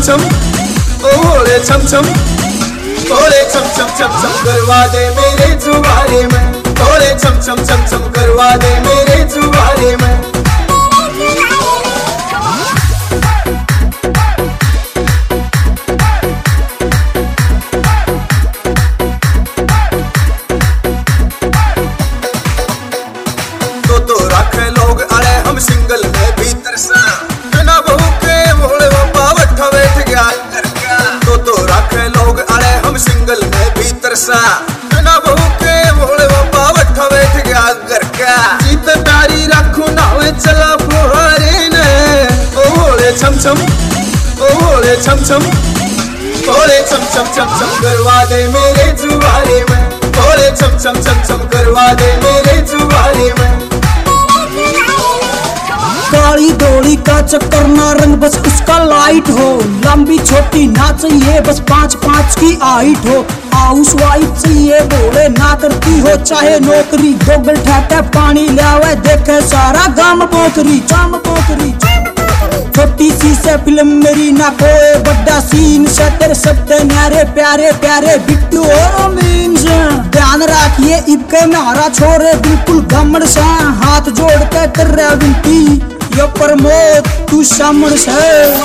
छम ओ भोले छम छम, भोले छम छम छम छम करवा दे मेरे जुबारे में, भोले छम छम छम छम करवा दे मेरे जुबारे में। तो रखे लोग अड़े हम सिंगल में भीतर सा, बिना बहू के भोले बाबा बैठा बैठ गया घर का। तो रखे लोग अड़े हम सिंगल में भीतर सा, बिना बहू के भोले बाबा बैठा बैठ गया घर का। जीत तारी रखू नावे चला फुहारे ने, ओ भोले छम छम ओ भोले छम छम, भोले छम छम छम छम करवा दे मेरे जुबारे में, भोले छम छम छम छम करवा दे मेरे जुबारे में। काली डोली का चक्कर ना रंग बस उसका लाइट हो, लंबी छोटी ना चाहिए बस 5-5 की हाइट हो। हाउस वाइफ चाहिए भोले ना करती हो चाहे नौकरी, गोगल ठहके पानी लावे देखे सारा गांव पोखरी जाम पोखरी। छोटी सी से फिल्म मेरी ना कोई बड़ा सीन से, तेरे शब्द न्यारे प्यारे प्यारे बिट्टू और मीन से। ध्यान रखिए इबके में हरा छोरे बिल्कुल गमड़ से, हाथ जोड़ के कर रहा विनती यो प्रमोद तू सामण से।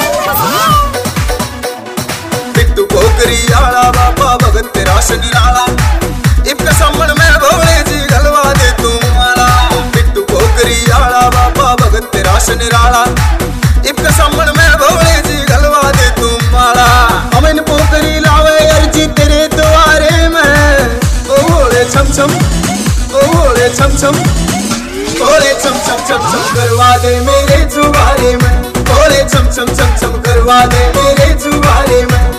बिट्टू पोखरी आला बाबा भगत तेरा सनिराला, इबके सामण में भोले जी गलवा दे तू माला। बिट्टू पोखरी आला बाबा भगत तेरा सनिराला, इबके सामण में भोले जी गलवा दे तू माला। अमन पोखरी लावे अर्जी तेरे द्वारे में, ओ भोले छम छम ओ भोले छम छम, भोले छम छम छम छम करवा दे मेरे जुबारे में, भोले छम छम छम छम करवा दे मेरे जुबारे में।